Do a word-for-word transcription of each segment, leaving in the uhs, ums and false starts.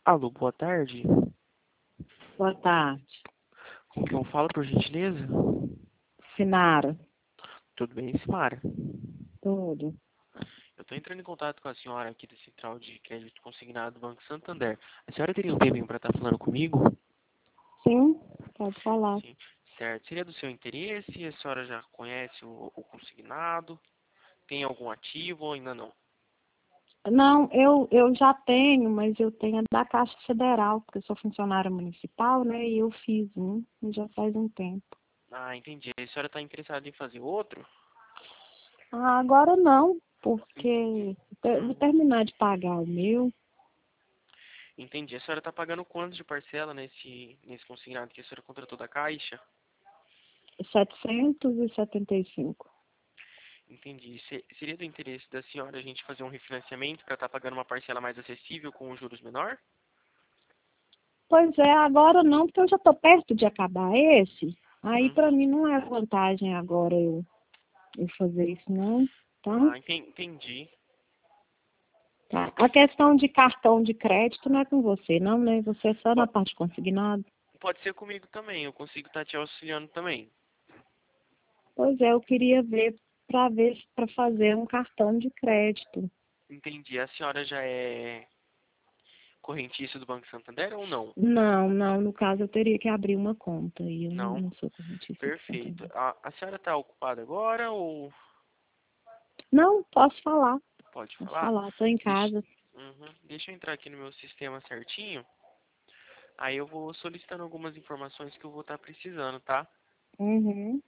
Alô, boa tarde. Boa tarde. Com quem eu falo, por gentileza? Sinara. Tudo bem, Simara? Tudo. Eu estou entrando em contato com a senhora aqui da Central de Crédito Consignado do Banco Santander. A senhora teria um tempinho para estar falando comigo? Sim, pode falar. Sim. Certo. Seria do seu interesse? A senhora já conhece o, o consignado? Tem algum ativo ou ainda não? Não, eu, eu já tenho, mas eu tenho a da Caixa Federal, porque eu sou funcionária municipal, né? E eu fiz um, e já faz um tempo. Ah, entendi. A senhora está interessada em fazer outro? Ah, agora não, Entendi. porque eu vou Hum, terminar de pagar o meu. entendi. A senhora está pagando quanto de parcela nesse, nesse consignado que a senhora contratou da Caixa? setecentos e setenta e cinco. Entendi. Se- seria do interesse da senhora a gente fazer um refinanciamento para estar pagando uma parcela mais acessível com os juros menor? Pois é, agora não, porque eu já estou perto de acabar esse. Aí para Uhum. mim não é vantagem agora eu, eu fazer isso não, tá? Ah, enten- entendi. Tá. A questão de cartão de crédito não é com você, não, né? Você é só na Po- parte consignada. pode ser comigo também, eu consigo estar te auxiliando também. Pois é, eu queria ver para ver para fazer um cartão de crédito. Entendi. A senhora já é correntista do Banco Santander ou não? Não, não, no caso eu teria que abrir uma conta e eu não, Não? não sou correntista de Perfeito. Santander. A, a senhora está ocupada agora ou Não, posso falar, pode posso falar? falar, estou em Deixa, casa. uhum. Deixa eu entrar aqui no meu sistema certinho. Aí eu vou solicitando algumas informações que eu vou estar precisando, tá? Uhum,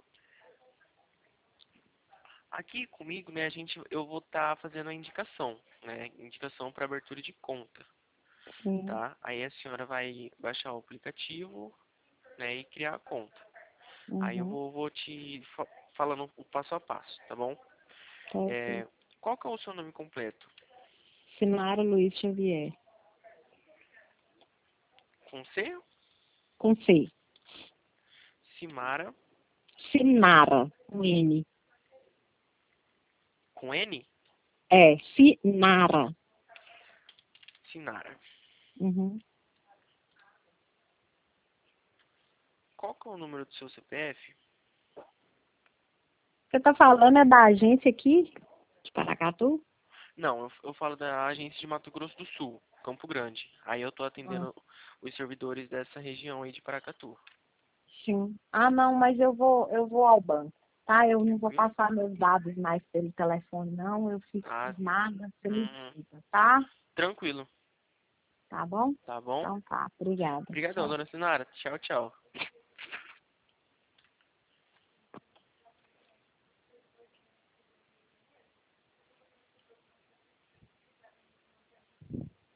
Aqui comigo, né, a gente, eu vou estar fazendo a indicação, né, indicação para abertura de conta, sim, tá? Aí a senhora vai baixar o aplicativo, né, e criar a conta. Aí eu uhum, vou, vou te fa- falando o passo a passo, tá bom? tá ok. É, qual que é o seu nome completo? Sinara Luiz Xavier, Com C? com C. Simara, Sinara, com N. com N? É, Sinara. Sinara. Uhum. Qual que é o número do seu C P F? Você tá falando é da agência aqui, de Paracatu? Não, eu, eu falo da agência de Mato Grosso do Sul, Campo Grande. Aí eu tô Ah, atendendo os servidores dessa região aí de Paracatu. sim. Ah, não, mas eu vou, eu vou ao banco, tá? Eu não vou Tranquilo? passar meus dados mais pelo telefone, não. Eu fico Ah, cismada, você me hum, desculpa, tá? tranquilo. Tá bom? Tá bom? Então tá, obrigada. Obrigadão, Tchau. dona Sinara. Tchau, tchau.